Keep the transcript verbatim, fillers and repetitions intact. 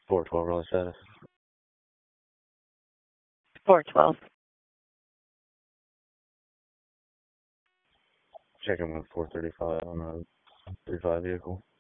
four twelve rally status. four twelve. Checking with four thirty-five on a three five vehicle.